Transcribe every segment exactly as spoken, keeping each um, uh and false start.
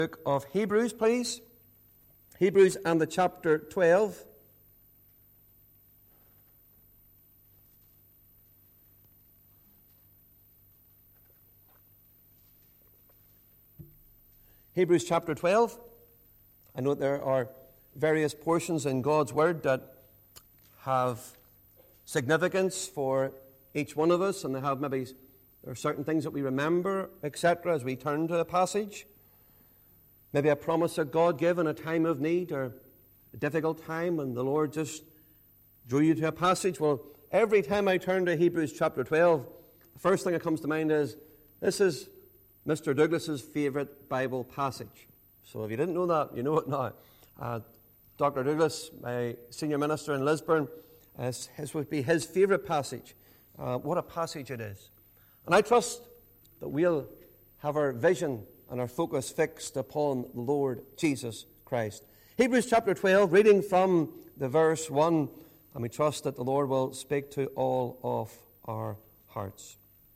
Book of Hebrews, please. Hebrews and the chapter twelve. Hebrews chapter twelve. I know there are various portions in God's Word that have significance for each one of us, and they have maybe there are certain things that we remember, et cetera, as we turn to a passage. Maybe a promise that God gave in a time of need or a difficult time, and the Lord just drew you to a passage. Well, every time I turn to Hebrews chapter twelve, the first thing that comes to mind is, this is Mister Douglas's favourite Bible passage. So if you didn't know that, you know it now. Uh, Doctor Douglas, my senior minister in Lisburn, uh, this would be his favourite passage. Uh, what a passage it is. And I trust that we'll have our vision and our focus fixed upon the Lord Jesus Christ. Hebrews chapter twelve, reading from the verse one, and we trust that the Lord will speak to all of our hearts.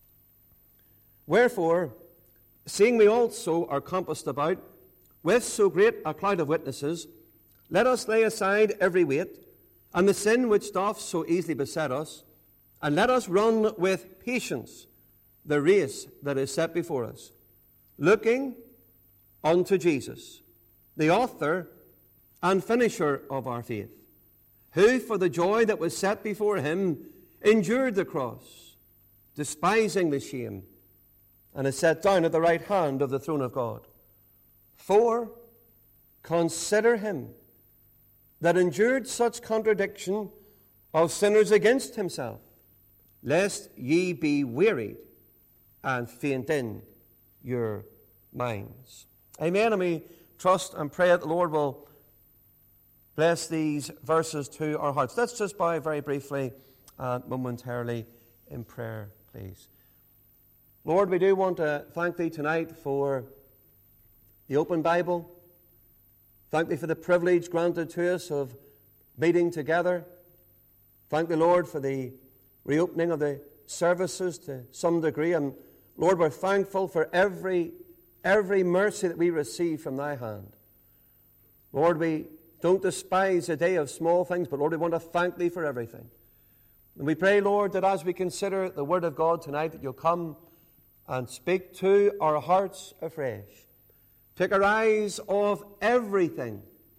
Wherefore, seeing we also are compassed about with so great a cloud of witnesses, let us lay aside every weight, and the sin which doth so easily beset us, and let us run with patience the race that is set before us, looking unto Jesus, the author and finisher of our faith, who for the joy that was set before him endured the cross, despising the shame, and is set down at the right hand of the throne of God. For consider him that endured such contradiction of sinners against himself, lest ye be wearied and faint in your minds. Amen. And we trust and pray that the Lord will bless these verses to our hearts. Let's just bow very briefly and momentarily in prayer, please. Lord, we do want to thank Thee tonight for the open Bible. Thank Thee for the privilege granted to us of meeting together. Thank Thee, Lord, for the reopening of the services to some degree. And Lord, we're thankful for every, every mercy that we receive from Thy hand. Lord, we don't despise a day of small things, but Lord, we want to thank Thee for everything. And we pray, Lord, that as we consider the Word of God tonight, that You'll come and speak to our hearts afresh. Take our eyes off everything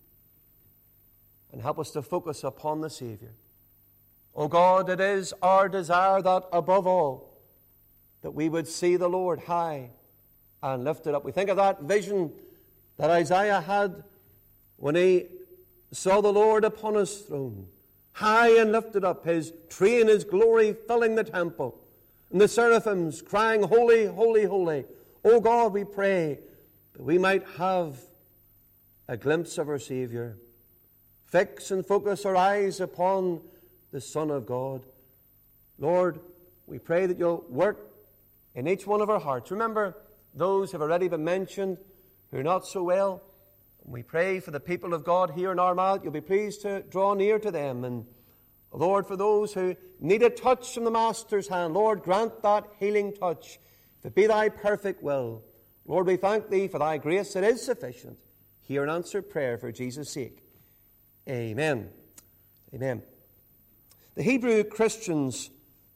and help us to focus upon the Savior. O God, it is our desire that above all, that we would see the Lord high and lifted up. We think of that vision that Isaiah had when he saw the Lord upon his throne, high and lifted up, his train, his glory filling the temple, and the seraphims crying, Holy, holy, holy. O God, we pray that we might have a glimpse of our Savior. Fix and focus our eyes upon the Son of God. Lord, we pray that You'll work in each one of our hearts. Remember those who have already been mentioned who are not so well. We pray for the people of God here in Armagh. You'll be pleased to draw near to them. And Lord, for those who need a touch from the Master's hand, Lord, grant that healing touch. If it be Thy perfect will. Lord, we thank Thee for Thy grace that is sufficient. Hear and answer prayer for Jesus' sake. Amen. Amen. The Hebrew Christians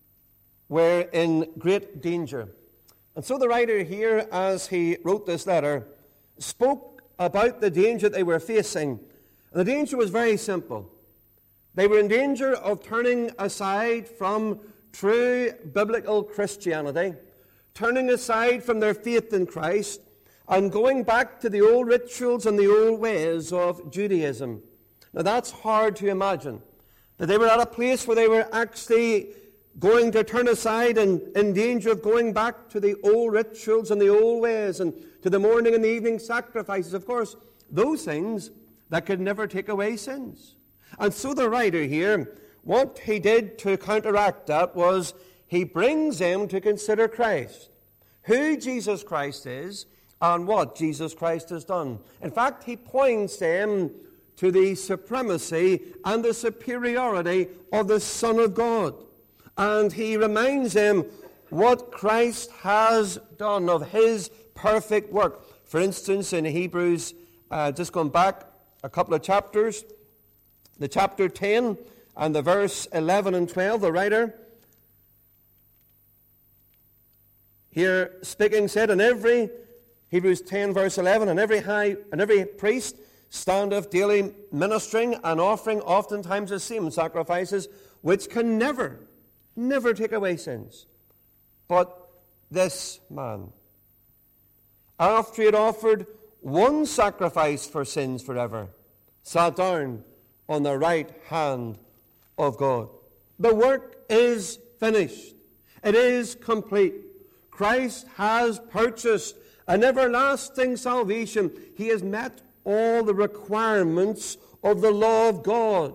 were in great danger. And so the writer here, as he wrote this letter, spoke about the danger they were facing. And the danger was very simple. They were in danger of turning aside from true biblical Christianity, turning aside from their faith in Christ, and going back to the old rituals and the old ways of Judaism. Now that's hard to imagine, that they were at a place where they were actually going to turn aside and in danger of going back to the old rituals and the old ways and to the morning and the evening sacrifices. Of course, those things that could never take away sins. And so the writer here, what he did to counteract that was he brings them to consider Christ, who Jesus Christ is and what Jesus Christ has done. In fact, he points them to the supremacy and the superiority of the Son of God. And he reminds them what Christ has done, of his perfect work. For instance, in Hebrews, uh, just going back a couple of chapters, the chapter ten and the verse eleven and twelve, the writer here speaking said, and every, Hebrews ten verse eleven, and every high, and every priest standeth daily ministering and offering oftentimes the same sacrifices, which can never, never take away sins. But this man, after he had offered one sacrifice for sins forever, sat down on the right hand of God. The work is finished. It is complete. Christ has purchased an everlasting salvation. He has met all the requirements of the law of God.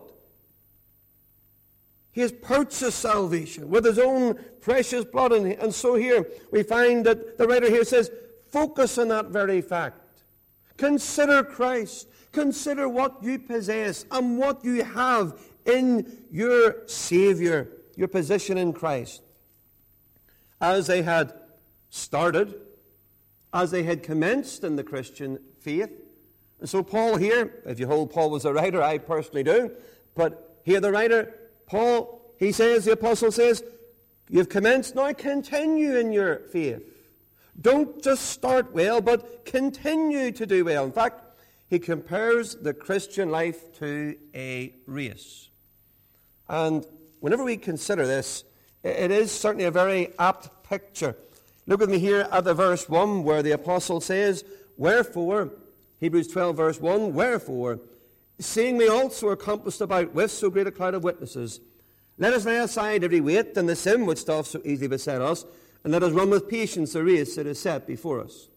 He has purchased salvation with his own precious blood. And so here we find that the writer here says, focus on that very fact. Consider Christ. Consider what you possess and what you have in your Savior, your position in Christ. As they had started, as they had commenced in the Christian faith. And so Paul here, if you hold Paul was a writer, I personally do, but here the writer, Paul, he says, the apostle says, you've commenced, now continue in your faith. Don't just start well, but continue to do well. In fact, he compares the Christian life to a race. And whenever we consider this, it is certainly a very apt picture. Look with me here at the verse one where the apostle says, wherefore, Hebrews twelve verse one, wherefore, seeing we also are compassed about with so great a cloud of witnesses, let us lay aside every weight and the sin which doth so easily beset us, and let us run with patience the race that is set before us.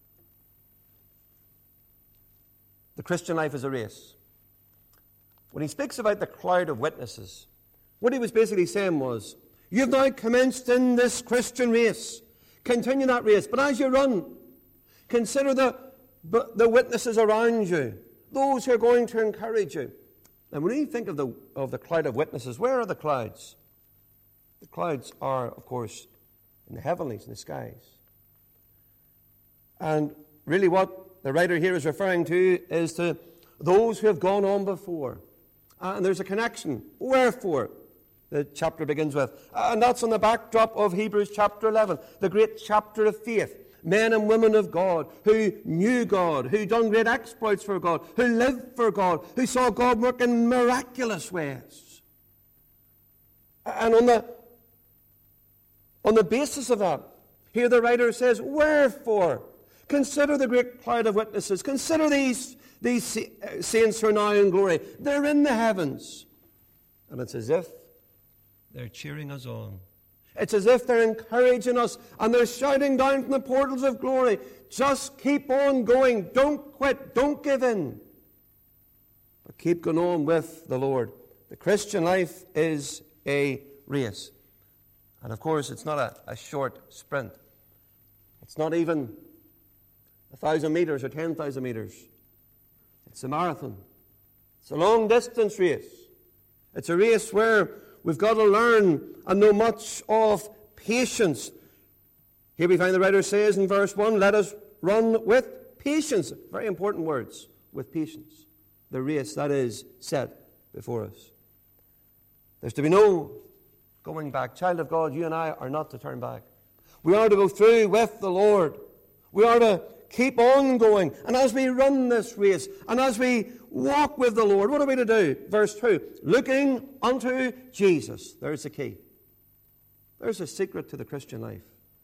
The Christian life is a race. When he speaks about the cloud of witnesses, what he was basically saying was, you've now commenced in this Christian race. Continue that race. But as you run, consider the, the witnesses around you, those who are going to encourage you. And when you think of the, of the cloud of witnesses, where are the clouds? The clouds are, of course, in the heavenlies, in the skies. And really what the writer here is referring to is to those who have gone on before. Uh, and there's a connection. Wherefore? The chapter begins with. And that's on the backdrop of Hebrews chapter eleven, the great chapter of faith. Men and women of God who knew God, who done great exploits for God, who lived for God, who saw God work in miraculous ways. And on the, on the basis of that, here the writer says, wherefore? Consider the great cloud of witnesses. Consider these, these saints who are now in glory. They're in the heavens. And it's as if they're cheering us on. It's as if they're encouraging us and they're shouting down from the portals of glory, just keep on going. Don't quit. Don't give in. But keep going on with the Lord. The Christian life is a race. And of course, it's not a, a short sprint. It's not even a thousand meters or ten thousand meters. It's a marathon. It's a long distance race. It's a race where we've got to learn and know much of patience. Here we find the writer says in verse one, let us run with patience. Very important words, with patience. The race that is set before us. There's to be no going back. Child of God, you and I are not to turn back. We are to go through with the Lord. We are to keep on going. And as we run this race, and as we walk with the Lord, what are we to do? Verse two, looking unto Jesus. There's the key. There's a secret to the Christian life.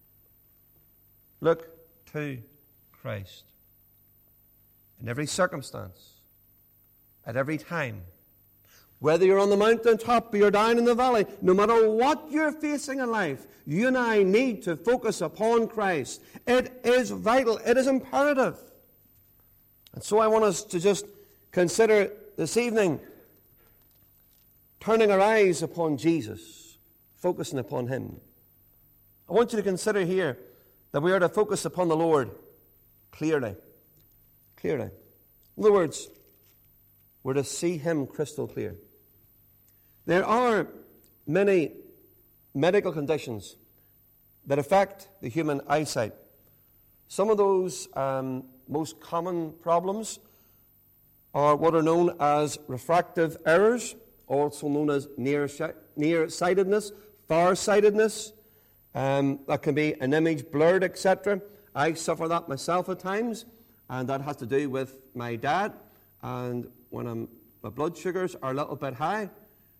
Look to Christ. In every circumstance, at every time, whether you're on the mountaintop or you're down in the valley, no matter what you're facing in life, you and I need to focus upon Christ. It is vital. It is imperative. And so I want us to just consider this evening turning our eyes upon Jesus, focusing upon Him. I want you to consider here that we are to focus upon the Lord clearly. Clearly. In other words, we're to see Him crystal clear. There are many medical conditions that affect the human eyesight. Some of those um, most common problems are what are known as refractive errors, also known as near, nearsightedness, farsightedness. Um, that can be an image blurred, et cetera. I suffer that myself at times, and that has to do with my dad. And when I'm, my blood sugars are a little bit high,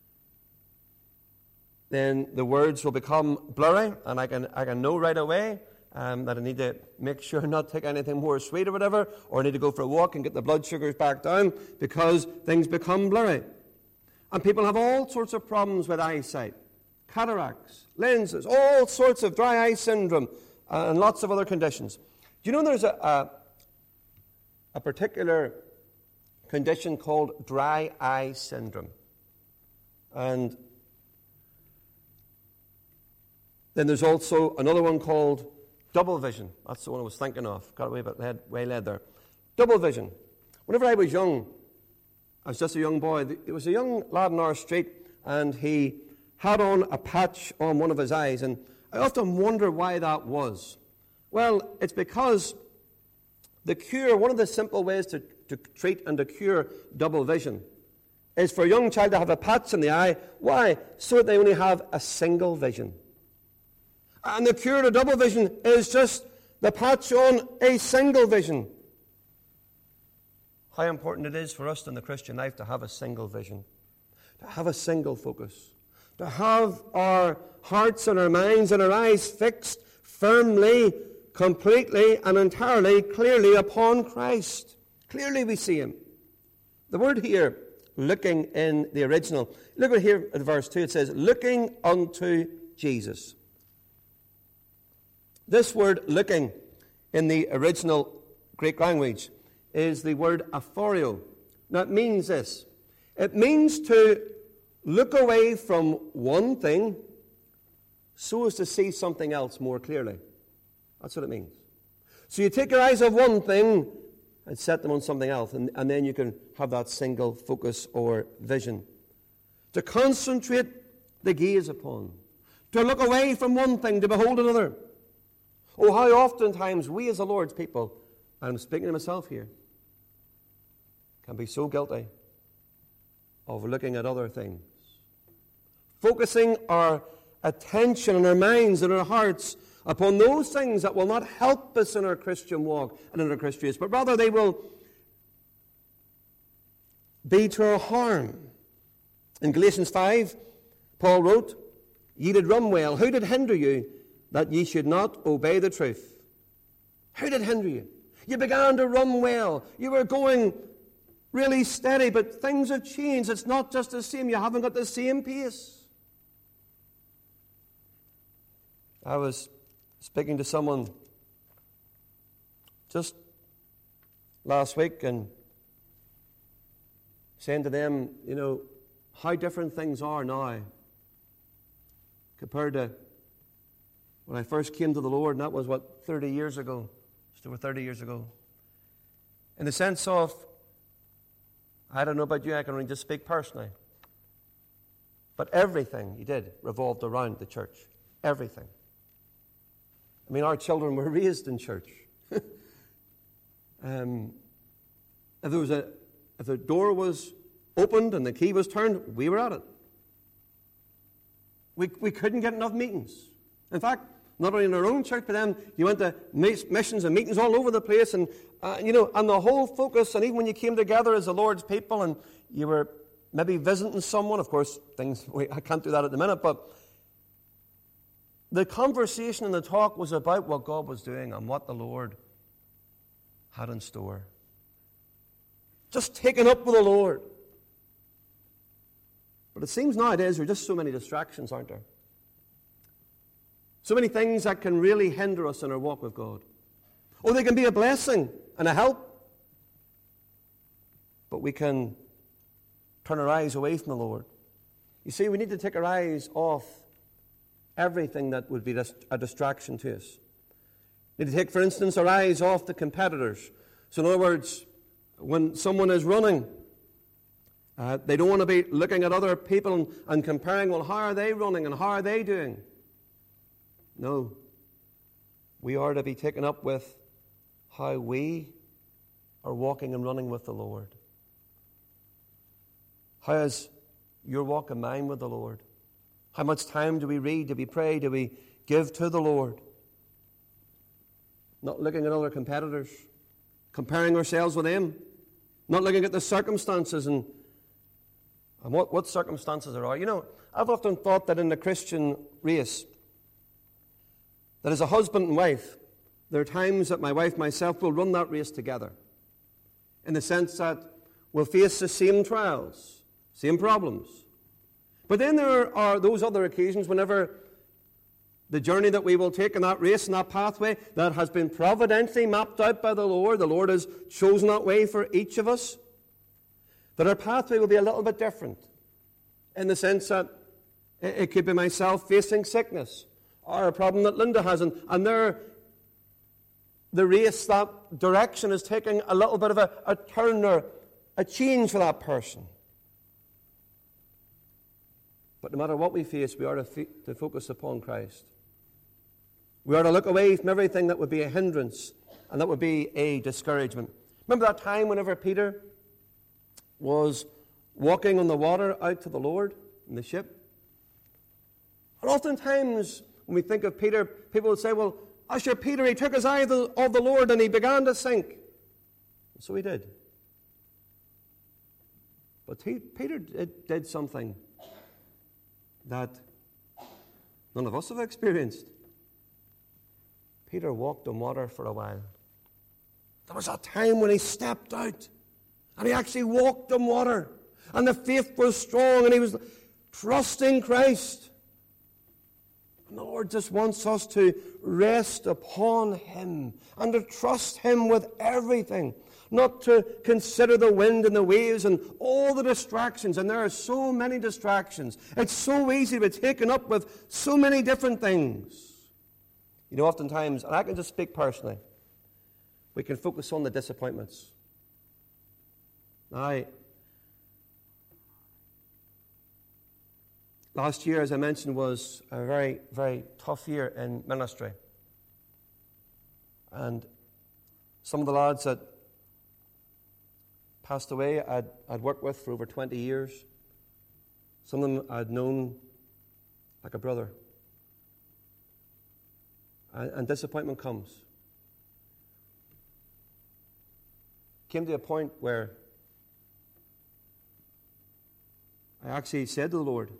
then the words will become blurry, and I can I can know right away um, that I need to make sure not to take anything more sweet or whatever, or I need to go for a walk and get the blood sugars back down because things become blurry. And people have all sorts of problems with eyesight. Cataracts, lenses, all sorts of dry eye syndrome, uh, and lots of other conditions. Do you know there's a, a, a particular condition called dry eye syndrome? And then there's also another one called double vision. That's the one I was thinking of. Got away, but head way led there. Double vision. Whenever I was young, I was just a young boy, there was a young lad in our street, and he had on a patch on one of his eyes, and I often wonder why that was. Well, it's because the cure, one of the simple ways to, to treat and to cure double vision is for a young child to have a patch in the eye. Why? So that they only have a single vision. And the cure to double vision is just the patch on a single vision. How important it is for us in the Christian life to have a single vision, to have a single focus, to have our hearts and our minds and our eyes fixed firmly, completely and entirely, clearly upon Christ. Clearly we see him. The word here, looking in the original, look at here at verse two, it says, looking unto Jesus. This word looking in the original Greek language is the word aphorio. Now it means this. It means to look away from one thing so as to see something else more clearly. That's what it means. So you take your eyes off one thing and set them on something else, and, and then you can have that single focus or vision. To concentrate the gaze upon. To look away from one thing to behold another. Oh, how oftentimes we as the Lord's people, and I'm speaking to myself here, can be so guilty of looking at other things. Focusing our attention and our minds and our hearts upon those things that will not help us in our Christian walk and in our Christian race, but rather they will be to our harm. In Galatians five, Paul wrote, ye did run well. Who did hinder you that ye should not obey the truth? Who did hinder you? You began to run well. You were going really steady, but things have changed. It's not just the same. You haven't got the same pace. I was speaking to someone just last week and saying to them, you know, how different things are now compared to when I first came to the Lord, and that was, what, thirty years ago, just over thirty years ago. In the sense of, I don't know about you, I can only just speak personally, but everything he did revolved around the church. Everything. I mean, our children were raised in church. um, if there was a, if the door was opened and the key was turned, we were at it. We we couldn't get enough meetings. In fact, not only in our own church, but then you went to missions and meetings all over the place, and uh, you know, and the whole focus. And even when you came together as the Lord's people, and you were maybe visiting someone, of course, things I can't do that at the minute, but the conversation and the talk was about what God was doing and what the Lord had in store. Just taken up with the Lord. But it seems nowadays there are just so many distractions, aren't there? So many things that can really hinder us in our walk with God. Oh, they can be a blessing and a help. But we can turn our eyes away from the Lord. You see, we need to take our eyes off everything that would be a distraction to us. We need to take, for instance, our eyes off the competitors. So in other words, when someone is running, uh, they don't want to be looking at other people and, and comparing, well, how are they running and how are they doing? No. We are to be taken up with how we are walking and running with the Lord? How is your walk and mine with the Lord? How much time do we read, do we pray, do we give to the Lord? Not looking at other competitors, comparing ourselves with them, not looking at the circumstances and, and what, what circumstances there are. You know, I've often thought that in the Christian race, that as a husband and wife, there are times that my wife and myself will run that race together, in the sense that we'll face the same trials, same problems. But then there are those other occasions whenever the journey that we will take in that race, in that pathway that has been providentially mapped out by the Lord, the Lord has chosen that way for each of us, that our pathway will be a little bit different, in the sense that it could be myself facing sickness, or a problem that Linda has, and, and there, the race, that direction is taking a little bit of a, a turn or a change for that person. But no matter what we face, we are to, f- to focus upon Christ. We are to look away from everything that would be a hindrance and that would be a discouragement. Remember that time whenever Peter was walking on the water out to the Lord in the ship? And oftentimes, when we think of Peter, people would say, well, Usher, Peter, he took his eye of the, of the Lord and he began to sink. And so he did. But he, Peter did, did something that none of us have experienced. Peter walked on water for a while. There was a time when he stepped out and he actually walked on water, and the faith was strong and he was trusting Christ. And the Lord just wants us to rest upon Him and to trust Him with everything, not to consider the wind and the waves and all the distractions. And there are so many distractions. It's so easy to be taken up with so many different things. You know, oftentimes, and I can just speak personally, we can focus on the disappointments. Now, last year, as I mentioned, was a very, very tough year in ministry. And some of the lads that passed away, I'd, I'd worked with for over twenty years. Some of them I'd known like a brother. And, and disappointment comes. Came to a point where I actually said to the Lord,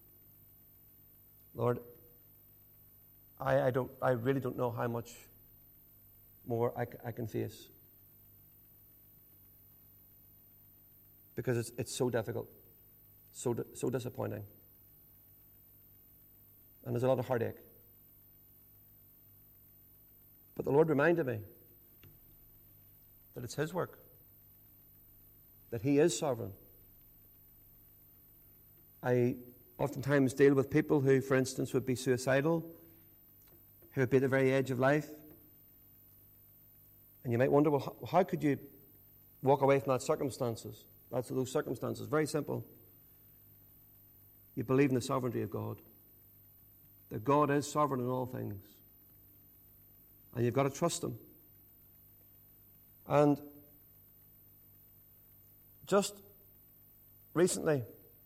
Lord, I, I don't, I really don't know how much more I, I can face. Because it's, it's so difficult, so, so disappointing. And there's a lot of heartache. But the Lord reminded me that it's His work, that He is sovereign. I oftentimes deal with people who, for instance, would be suicidal, who would be at the very edge of life. And you might wonder, well, how, how could you walk away from that circumstances? That's those circumstances. Very simple. You believe in the sovereignty of God. That God is sovereign in all things. And you've got to trust Him. And just recently,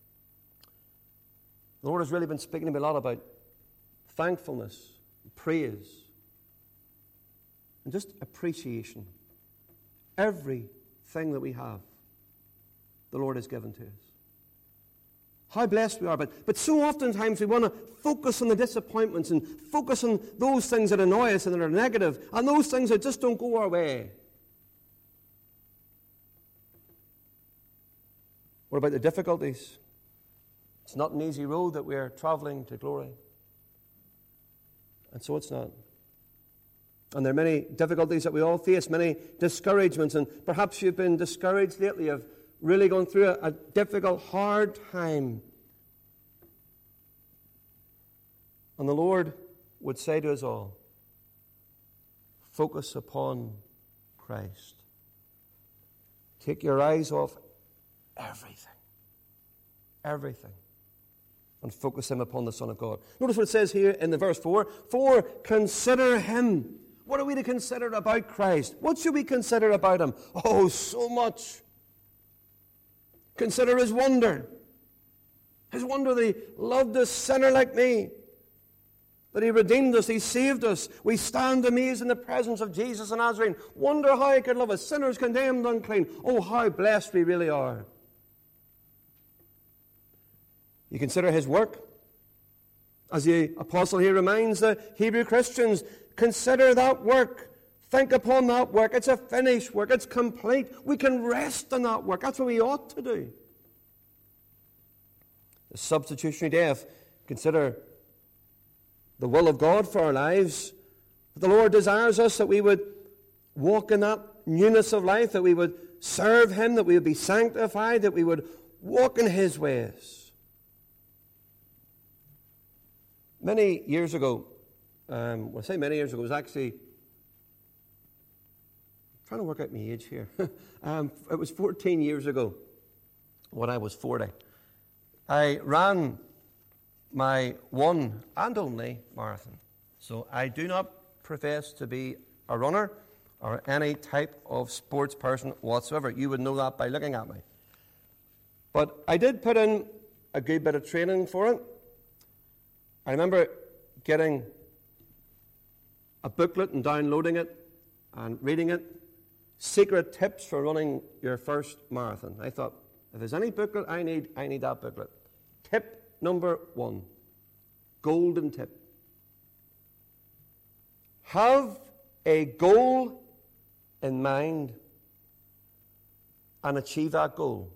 the Lord has really been speaking to me a lot about thankfulness, praise, and just appreciation. Everything that we have, the Lord has given to us. How blessed we are. But, but so oftentimes we want to focus on the disappointments and focus on those things that annoy us and that are negative, and those things that just don't go our way. What about the difficulties? It's not an easy road that we're traveling to glory. And so it's not. And there are many difficulties that we all face, many discouragements, and perhaps you've been discouraged lately of really going through a, a difficult, hard time. And the Lord would say to us all, focus upon Christ. Take your eyes off everything. Everything. And focus them upon the Son of God. Notice what it says here in the verse four. For consider Him What are we to consider about Christ? What should we consider about him? Oh, so much. Consider his wonder. His wonder that he loved a sinner like me. That he redeemed us, he saved us. We stand amazed in the presence of Jesus the Nazarene. Wonder how he could love us, sinners condemned, unclean. Oh, how blessed we really are. You consider his work. As the apostle here reminds the Hebrew Christians, consider that work. Think upon that work. It's a finished work. It's complete. We can rest in that work. That's what we ought to do. The substitutionary death. Consider the will of God for our lives. The Lord desires us that we would walk in that newness of life, that we would serve him, that we would be sanctified, that we would walk in his ways. Many years ago, um, well, I say many years ago, it was actually, I'm trying to work out my age here. um, it was fourteen years ago, when I was forty. I ran my one and only marathon. So I do not profess to be a runner or any type of sports person whatsoever. You would know that by looking at me. But I did put in a good bit of training for it. I remember getting a booklet and downloading it and reading it. Secret tips for running your first marathon. I thought, if there's any booklet I need, I need that booklet. Tip number one. Golden tip. Have a goal in mind and achieve that goal.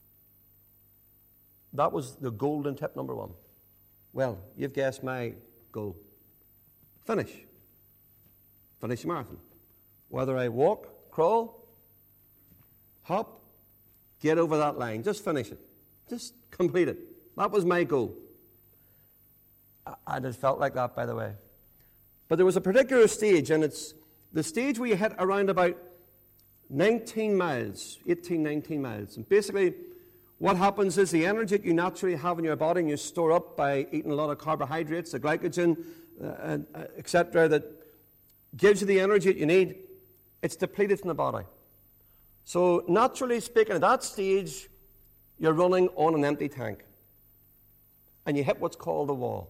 That was the golden tip number one. Well, you've guessed my goal. Finish. Finish the marathon. Whether I walk, crawl, hop, get over that line. Just finish it. Just complete it. That was my goal. And it felt like that, by the way. But there was a particular stage, and it's the stage where you hit around about nineteen miles, eighteen, nineteen miles. And basically, what happens is the energy that you naturally have in your body and you store up by eating a lot of carbohydrates, the glycogen, uh, uh, et cetera, that gives you the energy that you need, it's depleted from the body. So naturally speaking, at that stage, you're running on an empty tank. And you hit what's called a wall.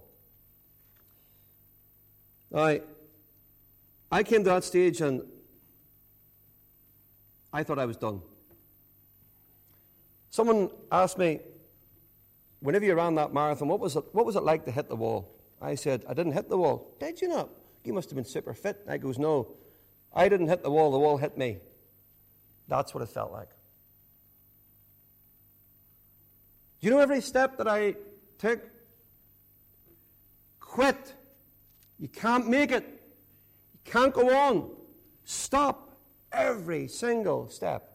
Now, I came to that stage and I thought I was done. Someone asked me, whenever you ran that marathon, what was it, what was it like to hit the wall? I said, I didn't hit the wall. Did you not? You must have been super fit. I goes, no, I didn't hit the wall. The wall hit me. That's what it felt like. Do you know every step that I took? Quit. You can't make it. You can't go on. Stop every single step.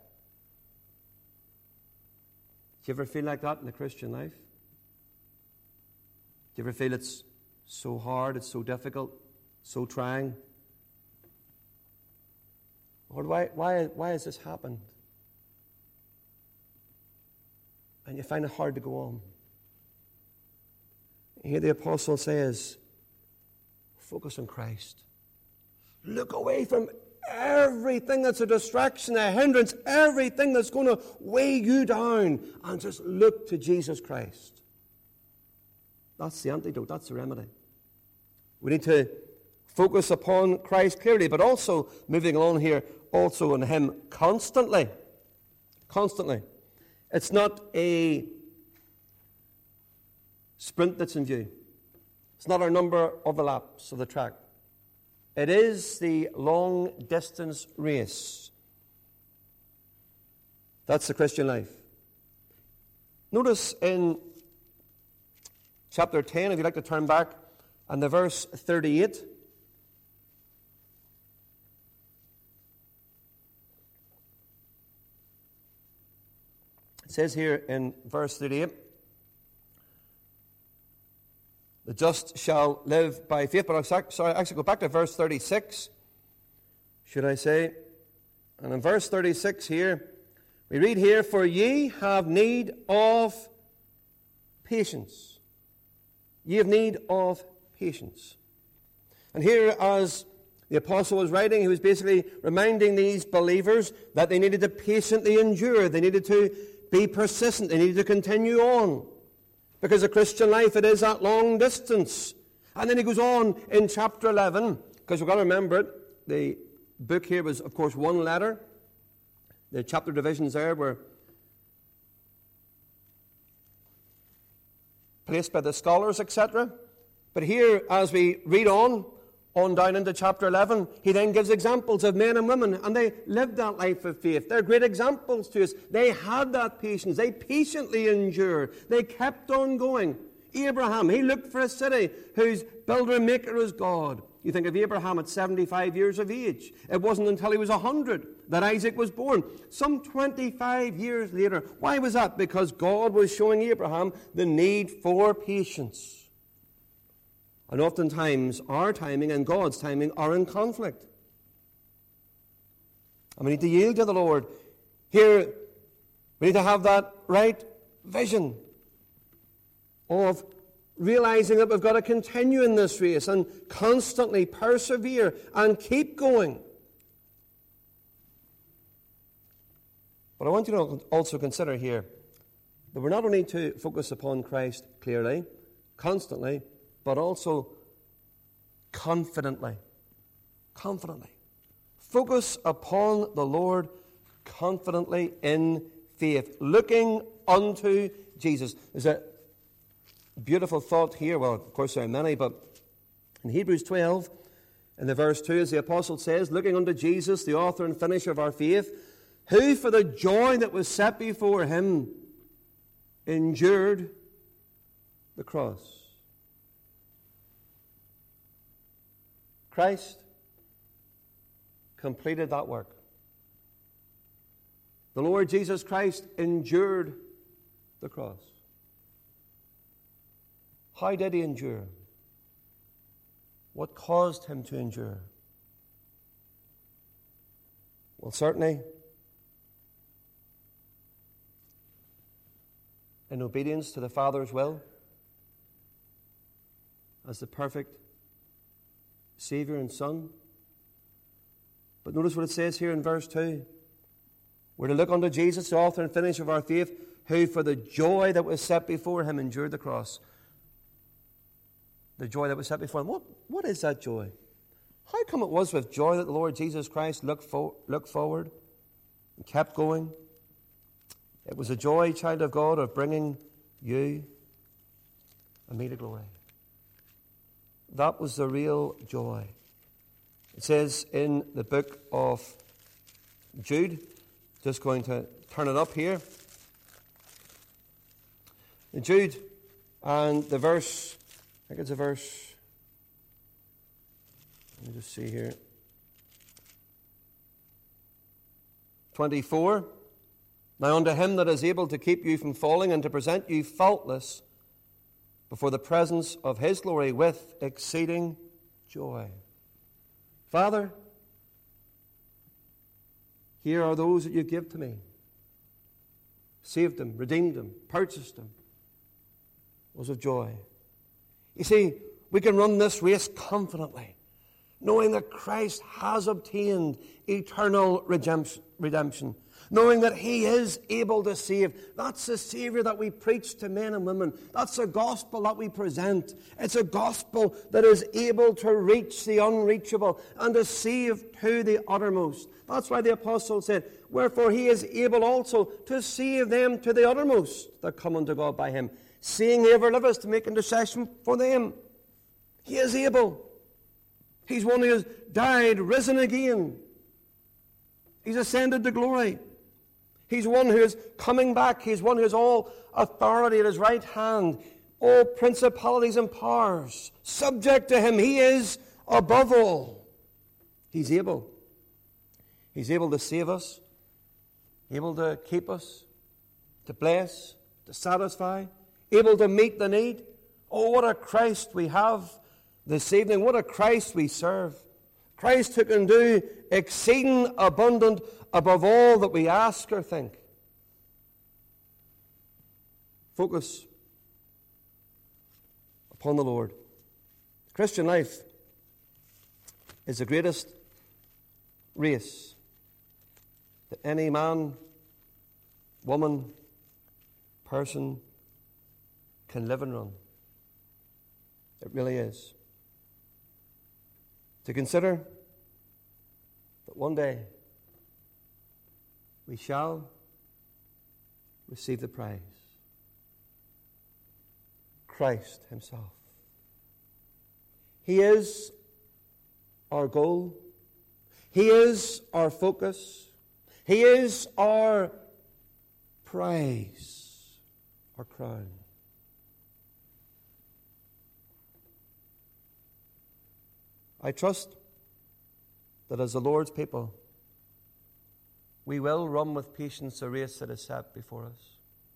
Do you ever feel like that in the Christian life? Do you ever feel it's so hard, it's so difficult, so trying? Lord, why, why, why has this happened? And you find it hard to go on. And here the apostle says, focus on Christ. Look away from everything that's a distraction, a hindrance, everything that's going to weigh you down, and just look to Jesus Christ. That's the antidote. That's the remedy. We need to focus upon Christ clearly, but also, moving along here, also on him constantly. Constantly. It's not a sprint that's in view. It's not our number of the laps of the track. It is the long-distance race. That's the Christian life. Notice in chapter ten, if you'd like to turn back, and the verse thirty-eight. It says here in verse thirty-eight, the just shall live by faith. But I'll sorry, actually go back to verse thirty-six, should I say. And in verse thirty-six here, we read here, for ye have need of patience. Ye have need of patience. And here, as The apostle was writing, he was basically reminding these believers that they needed to patiently endure. They needed to be persistent. They needed to continue on. Because the Christian life, it is that long distance. And then he goes on in chapter eleven, because we've got to remember it, the book here was, of course, one letter. The chapter divisions there were placed by the scholars, et cetera. But here, as we read on, on down into chapter eleven, he then gives examples of men and women, and they lived that life of faith. They're great examples to us. They had that patience. They patiently endured. They kept on going. Abraham, he looked for a city whose builder and maker is God. You think of Abraham at seventy-five years of age. It wasn't until he was one hundred that Isaac was born. Some twenty-five years later. Why was that? Because God was showing Abraham the need for patience. And oftentimes, our timing and God's timing are in conflict. And we need to yield to the Lord. Here, we need to have that right vision of realizing that we've got to continue in this race and constantly persevere and keep going. But I want you to also consider here that we're not only to focus upon Christ clearly, constantly, but also confidently. Confidently. Focus upon the Lord confidently in faith, looking unto Jesus. There's a beautiful thought here. Well, of course, there are many, but in Hebrews twelve, in the verse two, as the apostle says, looking unto Jesus, the author and finisher of our faith, who for the joy that was set before him endured the cross. Christ completed that work. The Lord Jesus Christ endured the cross. How did he endure? What caused him to endure? Well, certainly, in obedience to the Father's will, as the perfect Savior and Son. But notice what it says here in verse two. We're to look unto Jesus, the author and finisher of our faith, who for the joy that was set before him endured the cross. The joy that was set before him. What, what is that joy? How come it was with joy that the Lord Jesus Christ looked, for, looked forward and kept going? It was a joy, child of God, of bringing you and me to glory. That was the real joy. It says in the book of Jude, just going to turn it up here. In Jude, and the verse, I think it's a verse, let me just see here. twenty-four. Now unto him that is able to keep you from falling and to present you faultless before the presence of his glory with exceeding joy. Father, here are those that you give to me. Saved them, redeemed them, purchased them. Was of joy. You see, we can run this race confidently, knowing that Christ has obtained eternal redemption, knowing that he is able to save. That's the Savior that we preach to men and women. That's the gospel that we present. It's a gospel that is able to reach the unreachable and to save to the uttermost. That's why the apostle said, wherefore he is able also to save them to the uttermost that come unto God by him, seeing he ever liveth to make intercession for them. He is able. He's one who has died, risen again. He's ascended to glory. He's one who is coming back. He's one who has all authority at his right hand, all principalities and powers subject to him. He is above all. He's able. He's able to save us, able to keep us, to bless, to satisfy, able to meet the need. Oh, what a Christ we have this evening. What a Christ we serve. Christ who can do exceeding abundant above all that we ask or think. Focus upon the Lord. The Christian life is the greatest race that any man, woman, person can live and run. It really is. To consider that one day we shall receive the prize. Christ himself. He is our goal. He is our focus. He is our prize, our crown. I trust that as the Lord's people, we will run with patience the race that is set before us,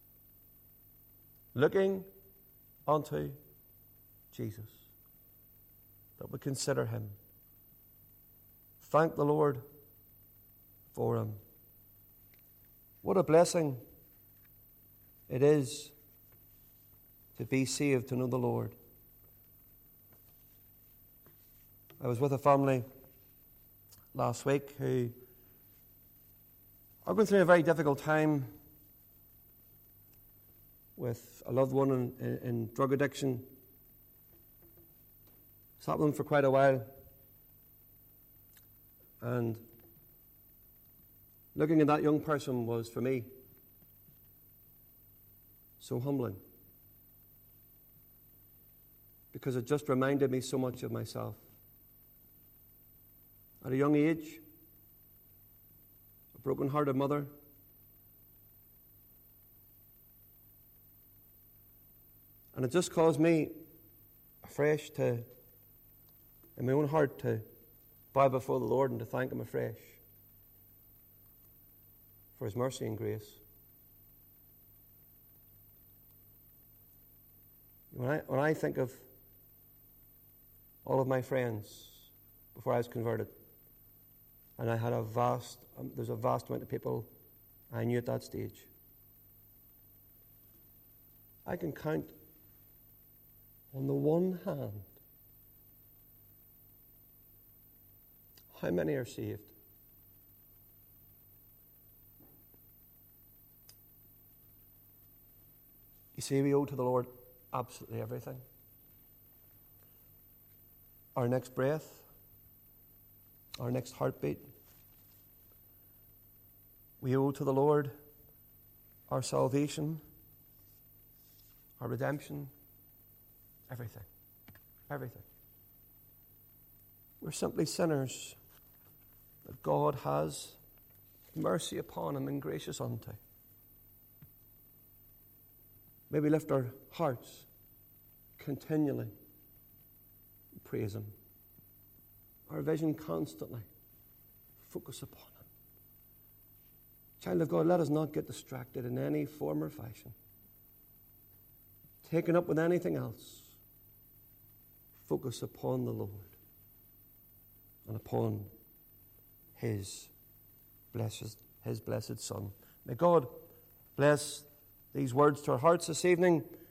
looking unto Jesus, that we consider him. Thank the Lord for him. What a blessing it is to be saved, to know the Lord. I was with a family last week who are going through a very difficult time with a loved one in, in, in drug addiction. It's happened for quite a while. And looking at that young person was, for me, so humbling. Because it just reminded me so much of myself. At a young age, a broken-hearted mother, and it just caused me afresh to, in my own heart, to bow before the Lord and to thank him afresh for his mercy and grace. When I, when I think of all of my friends before I was converted, and I had a vast, um, there's a vast amount of people I knew at that stage, I can count on the one hand how many are saved. You see, we owe to the Lord absolutely everything. Our next breath, our next heartbeat. We owe to the Lord our salvation, our redemption, everything. Everything. We're simply sinners that God has mercy upon and been gracious unto. May we lift our hearts continually and praise him. Our vision constantly focus upon him. Child of God, let us not get distracted in any form or fashion, taken up with anything else. Focus upon the Lord and upon his blessed, his blessed Son. May God bless these words to our hearts this evening.